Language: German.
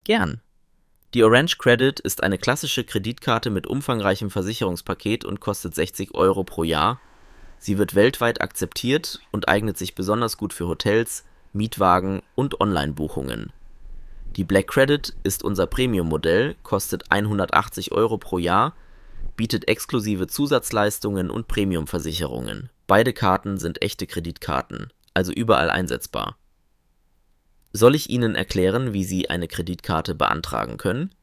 Gern. Die Orange Credit ist eine klassische Kreditkarte mit umfangreichem Versicherungspaket und kostet 60 Euro pro Jahr. Sie wird weltweit akzeptiert und eignet sich besonders gut für Hotels, Mietwagen und Online-Buchungen. Die Black Credit ist unser Premium-Modell, kostet 180 Euro pro Jahr, bietet exklusive Zusatzleistungen und Premiumversicherungen. Beide Karten sind echte Kreditkarten, also überall einsetzbar. Soll ich Ihnen erklären, wie Sie eine Kreditkarte beantragen können?